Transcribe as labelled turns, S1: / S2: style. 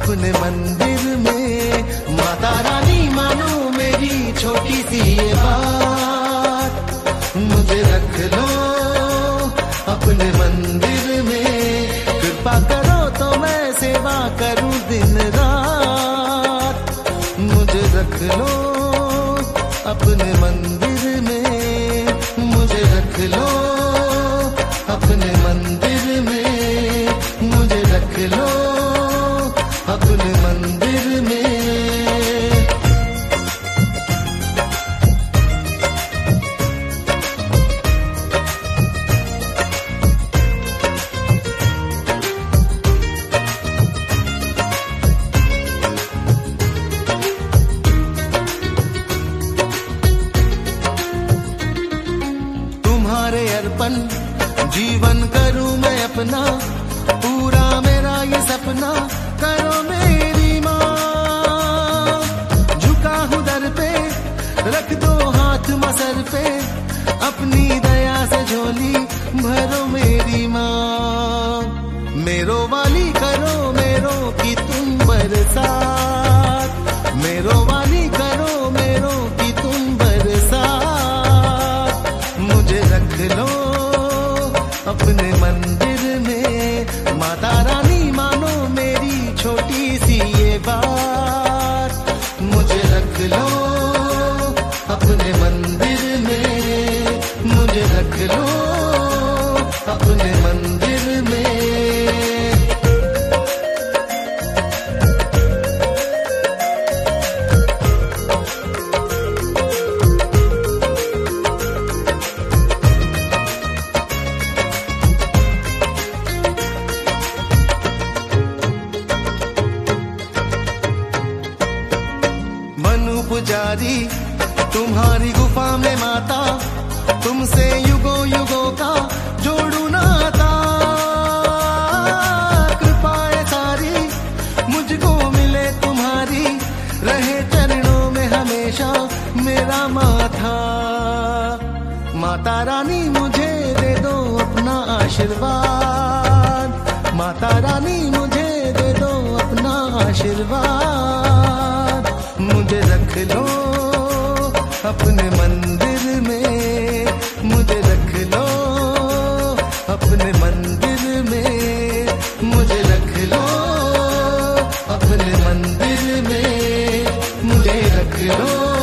S1: अपने मंदिर में। माता रानी मानो मेरी छोटी सी ये बात, मुझे रख लो अपने मंदिर में। कृपा करो तो मैं सेवा करूं दिन रात, मुझे रख लो अपने मंदिर में। मुझे रख लो अपने मंदिर में, मुझे रख लो अपने मंदिर में। तुम्हारे अर्पण जीवन करूं मैं अपना, पूरा मेरा ये सपना करो मेरी माँ। झुका हूँ दर पे, रख दो हाथ मसर पे, अपनी दया से झोली भरो मेरी माँ। मेरो वाली करो मेरो की तुम बरसात, मेरो वाली करो मेरो की तुम बरसात। मुझे रख लो अपने मंदिर में। माता रानी मानो मेरी छोटी सी ये बात, मुझे रख लो अपने मंदिर में। मुझे रख लो अपने मंदिर में। मनु पुजारी तुम्हारी गुफा में माता, तुमसे युगों युगों का जोड़ू नाता। कृपाएं सारी मुझको मिले तुम्हारी, रहे चरणों में हमेशा मेरा माथा। माता रानी मुझे दे दो अपना आशीर्वाद, माता रानी मुझे दे दो अपना आशीर्वाद। मुझे रख लो अपने मंदिर में, मुझे रख लो अपने मंदिर में। मुझे रख लो अपने मंदिर में, मुझे रख लो